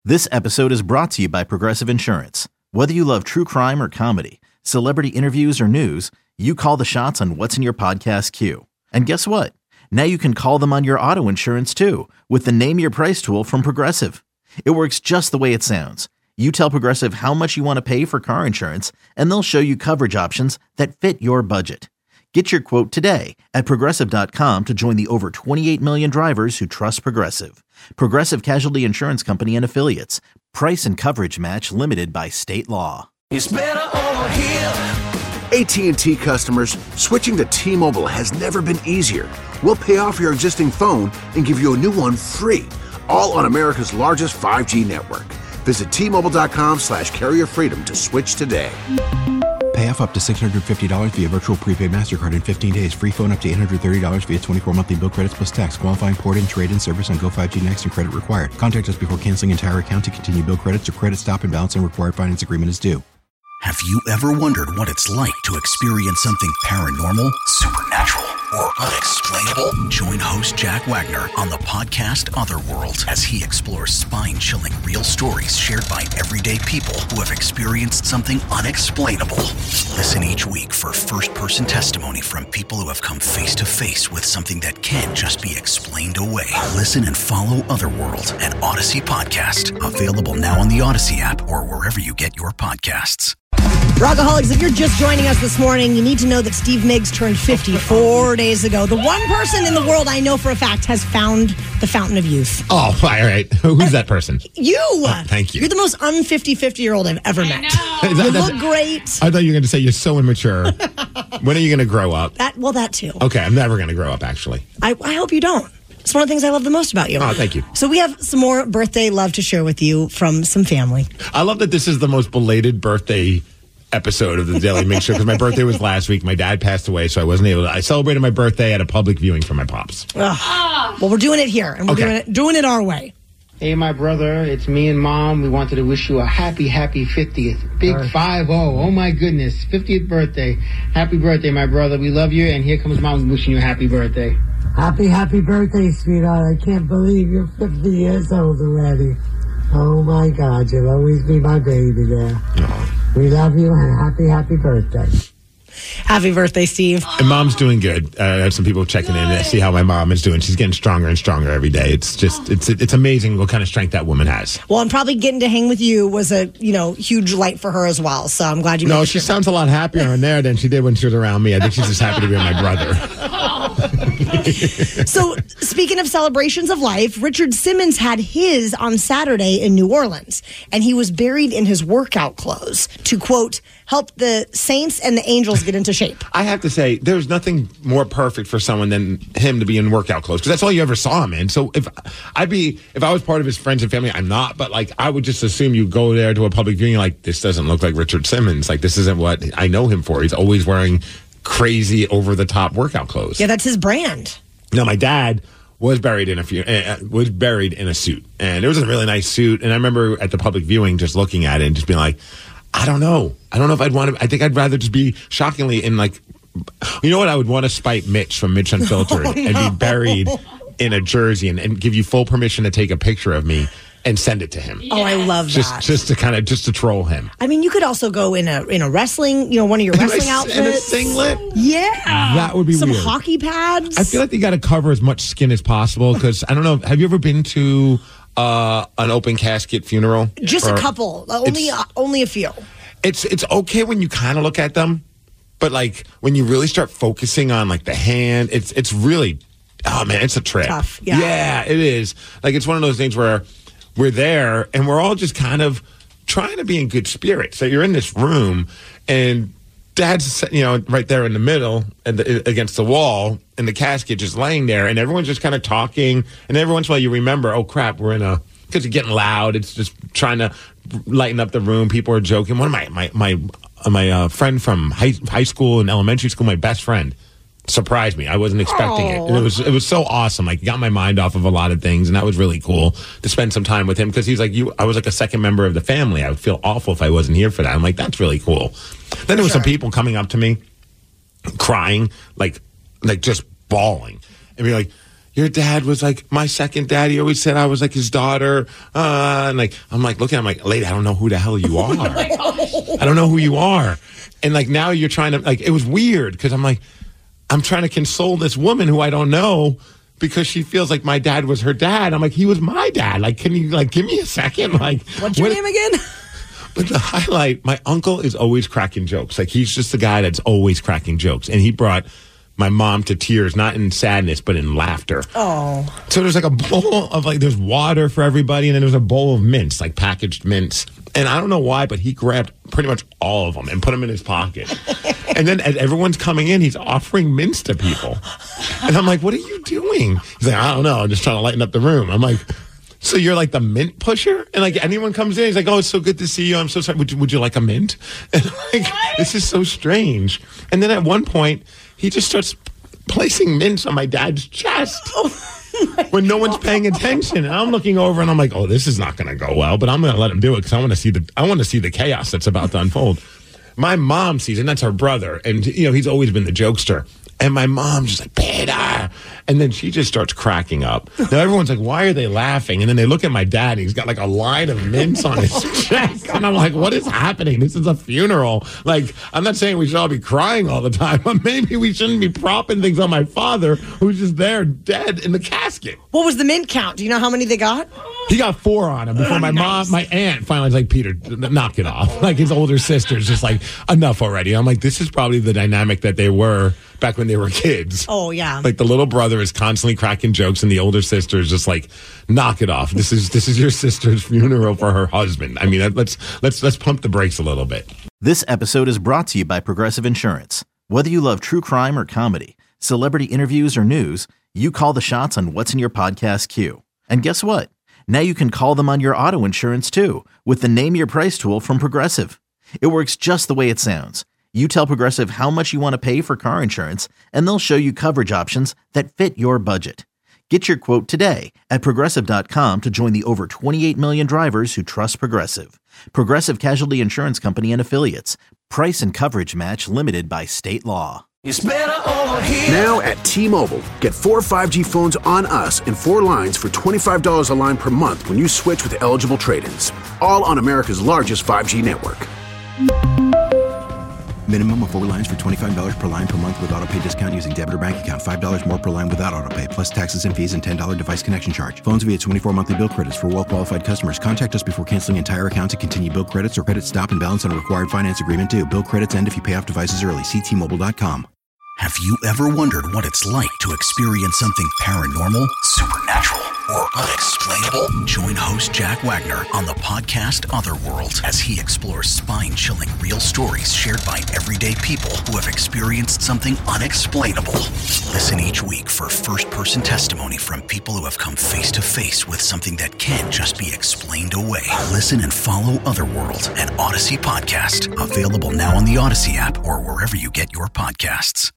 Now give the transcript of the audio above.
This episode is brought to you by Progressive Insurance. Whether you love true crime or comedy, celebrity interviews or news, you call the shots on what's in your podcast queue. And guess what? Now you can call them on your auto insurance too with the Name Your Price tool from Progressive. It works just the way it sounds. You tell Progressive how much you want to pay for car insurance, and they'll show you coverage options that fit your budget. Get your quote today at Progressive.com to join the over 28 million drivers who trust Progressive. Progressive Casualty Insurance Company and Affiliates. Price and coverage match limited by state law. It's better over here. AT&T customers, switching to T-Mobile has never been easier. We'll pay off your existing phone and give you a new one free, all on America's largest 5G network. Visit T-Mobile.com/carrier freedom to switch today. Pay off up to $650 via virtual prepaid MasterCard in 15 days. Free phone up to $830 via 24 monthly bill credits plus tax. Qualifying port-in, trade-in service on Go 5G Next and credit required. Contact us before canceling entire account to continue bill credits or credit stop and balance and required finance agreement is due. Have you ever wondered what it's like to experience something paranormal, supernatural, or unexplainable? Join host Jack Wagner on the podcast Otherworld as he explores spine-chilling real stories shared by everyday people who have experienced something unexplainable. Listen each week for first-person testimony from people who have come face-to-face with something that can't just be explained away. Listen and follow Otherworld, an Odyssey podcast. Available now on the Odyssey app or wherever you get your podcasts. Rockaholics, if you're just joining us this morning, you need to know that Steve Miggs turned 54 days ago. The one person in the world I know for a fact has found the fountain of youth. Oh, all right. Who's that person? You. Oh, thank you. You're the most un-50-50-year-old I've ever met. You look great. I thought you were going to say you're so immature. When are you going to grow up? That too. Okay, I'm never going to grow up, actually. I hope you don't. It's one of the things I love the most about you. Oh, thank you. So we have some more birthday love to share with you from some family. I love that this is the most belated birthday episode of the Daily Mix Show because my birthday was last week. My dad passed away, so I wasn't able to. I celebrated my birthday at a public viewing for my pops. Well, we're doing it here, and we're doing it our way. Hey, my brother, it's me and Mom. We wanted to wish you a happy 50th. Big 50. Oh, my goodness. 50th birthday. Happy birthday, my brother. We love you, and here comes Mom wishing you a happy birthday. Happy birthday, sweetheart. I can't believe you're 50 years old already. Oh, my God. You'll always be my baby there. We love you, and happy birthday. Happy birthday, Steve. And Mom's doing good. I have some people checking in to see how my mom is doing. She's getting stronger and stronger every day. It's just, it's amazing what kind of strength that woman has. Well, and probably getting to hang with you was a, huge light for her as well. So I'm glad you No, she sounds a lot happier in there than she did when she was around me. I think she's just happy to be with my brother. So, speaking of celebrations of life, Richard Simmons had his on Saturday in New Orleans, and he was buried in his workout clothes to, quote, help the saints and the angels get into shape. I have to say, there's nothing more perfect for someone than him to be in workout clothes, because that's all you ever saw him in. So if I was part of his friends and family, I'm not, but like I would just assume you go there to a public viewing, like this doesn't look like Richard Simmons. Like this isn't what I know him for. He's always wearing crazy over-the-top workout clothes. Yeah, that's his brand. No, my dad was buried in a suit, and it was a really nice suit. And I remember at the public viewing just looking at it and just being like, I don't know if I'd want to. I think I'd rather just be shockingly in like, you know what? I would want to spite Mitch from Mitch Unfiltered and be buried in a jersey and give you full permission to take a picture of me and send it to him. Oh, I love that. Just to troll him. I mean, you could also go in a wrestling, one of your wrestling outfits. In a singlet? Yeah. That would be some weird. hockey pads. I feel like you got to cover as much skin as possible because, I don't know, have you ever been to an open casket funeral? Just a couple. Only a few. It's okay when you kind of look at them, but like when you really start focusing on like the hand, it's really, oh man, it's a trip. Tough, yeah. Yeah, it is. Like it's one of those things where we're there and we're all just kind of trying to be in good spirits. So you're in this room and Dad's, right there in the middle and against the wall in the casket just laying there and everyone's just kind of talking. And every once in a while you remember, oh crap, because it's getting loud. It's just trying to lighten up the room. People are joking. One of my friend from high school and elementary school, my best friend, surprised me. I wasn't expecting it. And it was so awesome. Like, got my mind off of a lot of things, and that was really cool to spend some time with him because he's like, I was like a second member of the family. I would feel awful if I wasn't here for that. I'm like, that's really cool. Then there was some people coming up to me, crying, like just bawling, and be like, your dad was like my second dad. He always said I was like his daughter. And like, I'm like, looking, I'm like, lady, I don't know who the hell you are. I don't know who you are. And like, now you're trying to, like, it was weird because I'm like, I'm trying to console this woman who I don't know because she feels like my dad was her dad. I'm like, he was my dad. Like, can you like give me a second? Like, what's your name again? But the highlight, my uncle is always cracking jokes. Like, he's just the guy that's always cracking jokes. And he brought my mom to tears, not in sadness, but in laughter. Oh. So there's like a bowl of like, there's water for everybody, and then there's a bowl of mints, like packaged mints. And I don't know why, but he grabbed pretty much all of them and put them in his pocket. And then as everyone's coming in, he's offering mints to people. And I'm like, what are you doing? He's like, I don't know. I'm just trying to lighten up the room. I'm like, so you're like the mint pusher? And like anyone comes in, he's like, oh, it's so good to see you. I'm so sorry. Would you like a mint? And like, this is so strange. And then at one point, he just starts placing mints on my dad's chest when no one's paying attention. And I'm looking over and I'm like, oh, this is not going to go well, but I'm going to let him do it because I want to see the chaos that's about to unfold. My mom sees it, and that's her brother. And, you know, he's always been the jokester. And my mom's just like, Peter. And then she just starts cracking up. Now everyone's like, why are they laughing? And then they look at my dad, and he's got like a line of mints on his chest. And I'm like, what is happening? This is a funeral. Like, I'm not saying we should all be crying all the time, but maybe we shouldn't be propping things on my father, who's just there dead in the casket. What was the mint count? Do you know how many they got? He got 4 on him before my aunt finally was like, Peter, knock it off. Like, his older sister's just like, enough already. I'm like, this is probably the dynamic that they were back when they were kids. Oh, yeah. Like, the little brother is constantly cracking jokes, and the older sister is just like, knock it off. This is your sister's funeral for her husband. I mean, let's pump the brakes a little bit. This episode is brought to you by Progressive Insurance. Whether you love true crime or comedy, celebrity interviews or news, you call the shots on what's in your podcast queue. And guess what? Now you can call them on your auto insurance too with the Name Your Price tool from Progressive. It works just the way it sounds. You tell Progressive how much you want to pay for car insurance, and they'll show you coverage options that fit your budget. Get your quote today at Progressive.com to join the over 28 million drivers who trust Progressive. Progressive Casualty Insurance Company and Affiliates. Price and coverage match limited by state law. It's better over here. Now at T-Mobile, get 4 5G phones on us and 4 lines for $25 a line per month when you switch with eligible trade-ins. All on America's largest 5G network. Minimum of 4 lines for $25 per line per month with autopay discount using debit or bank account. $5 more per line without autopay, plus taxes and fees and $10 device connection charge. Phones via 24 monthly bill credits for well-qualified customers. Contact us before canceling entire account to continue bill credits or credit stop and balance on required finance agreement due. Bill credits end if you pay off devices early. See T-Mobile.com. Have you ever wondered what it's like to experience something paranormal, supernatural, or unexplainable? Join host Jack Wagner on the podcast Otherworld as he explores spine-chilling real stories shared by everyday people who have experienced something unexplainable. Listen each week for first-person testimony from people who have come face-to-face with something that can't just be explained away. Listen and follow Otherworld, an Odyssey podcast. Available now on the Odyssey app or wherever you get your podcasts.